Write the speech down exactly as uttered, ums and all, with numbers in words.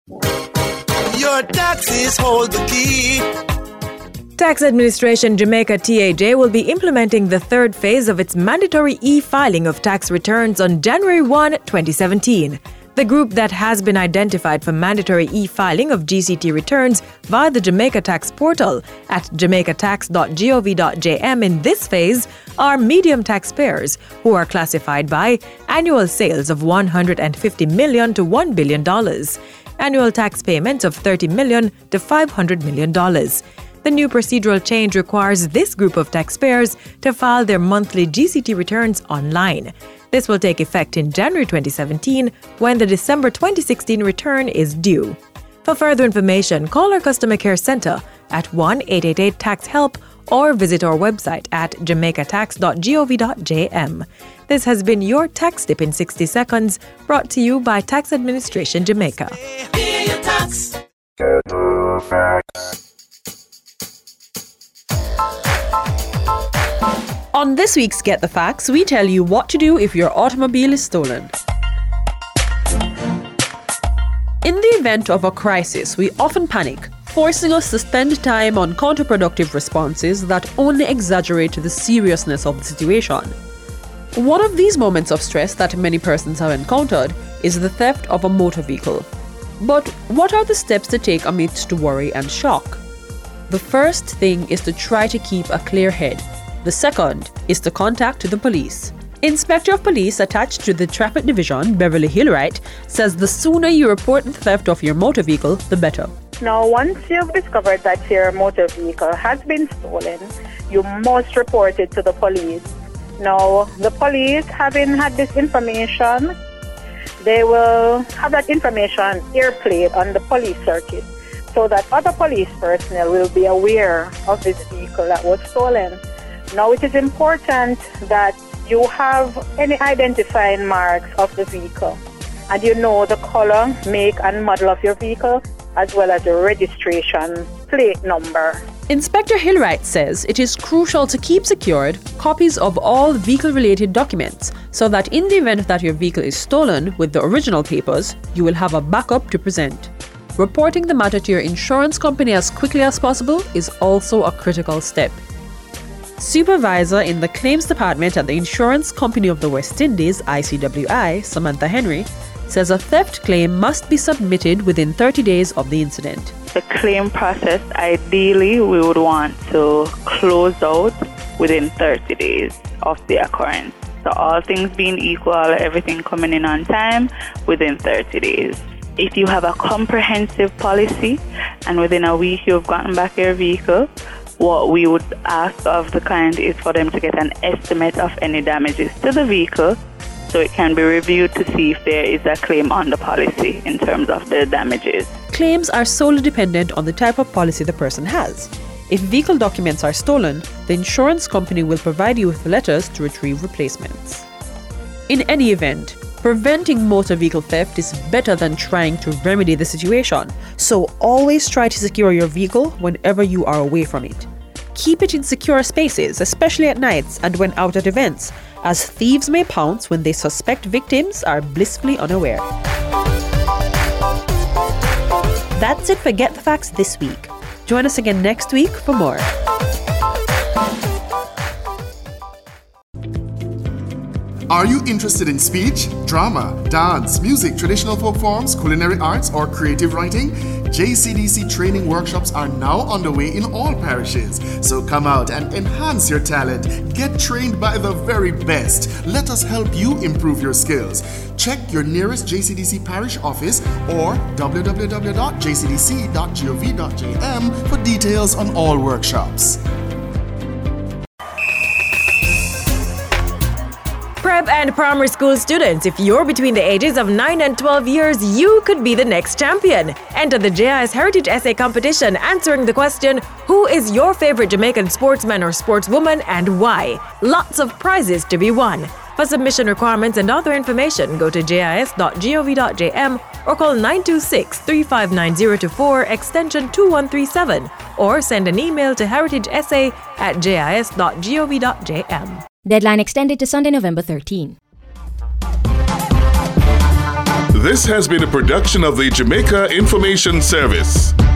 Your taxes hold the key. Tax Administration Jamaica T A J will be implementing the third phase of its mandatory e-filing of tax returns on January first, twenty seventeen. The group that has been identified for mandatory e-filing of G C T returns via the Jamaica Tax portal at jamaica tax dot gov dot j m in this phase are medium taxpayers who are classified by annual sales of one hundred fifty million dollars to one billion dollars, annual tax payments of thirty million dollars to five hundred million dollars. The new procedural change requires this group of taxpayers to file their monthly G C T returns online. This will take effect in January twenty seventeen, when the December twenty sixteen return is due. For further information, call our customer care center at one eight eight eight tax help or visit our website at jamaica tax dot gov dot j m. This has been your Tax Tip in sixty seconds, brought to you by Tax Administration Jamaica. Pay your tax. On this week's Get the Facts, we tell you what to do if your automobile is stolen. In the event of a crisis, we often panic, forcing us to spend time on counterproductive responses that only exaggerate the seriousness of the situation. One of these moments of stress that many persons have encountered is the theft of a motor vehicle. But what are the steps to take amidst worry and shock? The first thing is to try to keep a clear head. The second is to contact the police. Inspector of Police attached to the Traffic Division, Beverly Hillwright, says the sooner you report the theft of your motor vehicle, the better. Now, once you've discovered that your motor vehicle has been stolen, you must report it to the police. Now, the police, having had this information, they will have that information airplayed on the police circuit so that other police personnel will be aware of this vehicle that was stolen. Now, it is important that you have any identifying marks of the vehicle and you know the color, make and model of your vehicle as well as the registration plate number. Inspector Hillwright says it is crucial to keep secured copies of all vehicle-related documents so that in the event that your vehicle is stolen with the original papers, you will have a backup to present. Reporting the matter to your insurance company as quickly as possible is also a critical step. Supervisor in the Claims Department at the Insurance Company of the West Indies, I C W I, Samantha Henry, says a theft claim must be submitted within thirty days of the incident. The claim process, ideally, we would want to close out within thirty days of the occurrence. So all things being equal, everything coming in on time, within thirty days. If you have a comprehensive policy and within a week you've gotten back your vehicle, what we would ask of the client is for them to get an estimate of any damages to the vehicle so it can be reviewed to see if there is a claim on the policy in terms of the damages. Claims are solely dependent on the type of policy the person has. If vehicle documents are stolen, the insurance company will provide you with letters to retrieve replacements. In any event, preventing motor vehicle theft is better than trying to remedy the situation, so always try to secure your vehicle whenever you are away from it. Keep it in secure spaces, especially at nights and when out at events, as thieves may pounce when they suspect victims are blissfully unaware. That's it for Get the Facts this week. Join us again next week for more. Are you interested in speech, drama, dance, music, traditional folk forms, culinary arts, or creative writing? J C D C training workshops are now underway in all parishes. So come out and enhance your talent. Get trained by the very best. Let us help you improve your skills. Check your nearest J C D C parish office or w w w dot j c d c dot gov dot j m for details on all workshops. Prep and primary school students, if you're between the ages of nine and twelve years, you could be the next champion. Enter the J I S Heritage Essay Competition answering the question, who is your favorite Jamaican sportsman or sportswoman and why? Lots of prizes to be won. For submission requirements and other information, go to j i s dot gov dot j m or call nine two six, three five nine zero two four extension two one three seven or send an email to heritageessay at j i s dot gov dot j m. Deadline extended to Sunday, November thirteenth. This has been a production of the Jamaica Information Service.